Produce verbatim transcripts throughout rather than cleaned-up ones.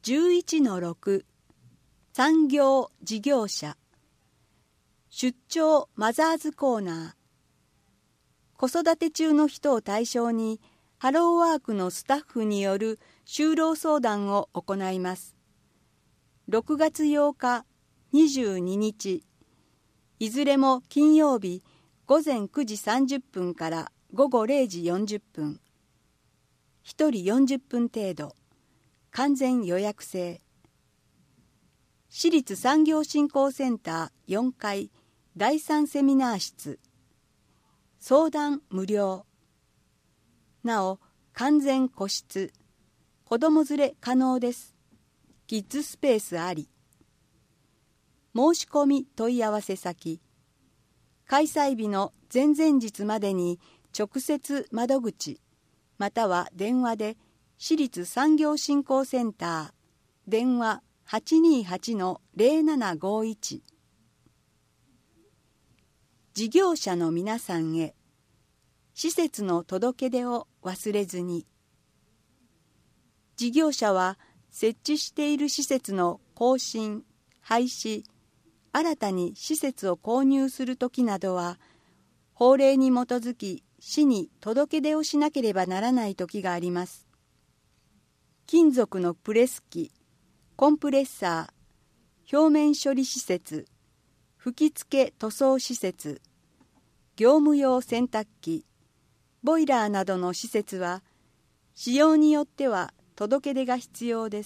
じゅういちのろく 産業事業者出張マザーズコーナー。子育て中の人を対象にハローワークのスタッフによる就労相談を行います。ろくがつようか、にじゅうににち、いずれも金曜日ごぜんくじさんじゅっぷんからごごれいじよんじゅっぷん。ひとりよんじゅっぷん程度。完全予約制。私立産業振興センターよんかいだいさんセミナー室。相談無料。なお、完全個室。子供連れ可能です。キッズスペースあり。申し込み問い合わせ先。開催日の前々日までに直接窓口または電話で私立産業振興センター電話 はちにーはちのぜろななごいち。事業者の皆さんへ施設の届け出を忘れずに。事業者は設置している施設の更新、廃止、新たに施設を購入するときなどは法令に基づき市に届け出をしなければならないときがあります。金属のプレス機、コンプレッサー、表面処理施設、吹き付け塗装施設、業務用洗濯機、ボイラーなどの施設は使用によっては届け出が必要です。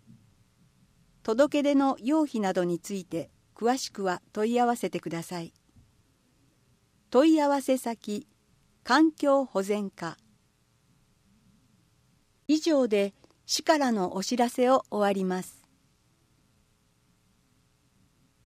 届け出の要否などについて詳しくは問い合わせてください。問い合わせ先、環境保全課。以上で市からのお知らせを終わります。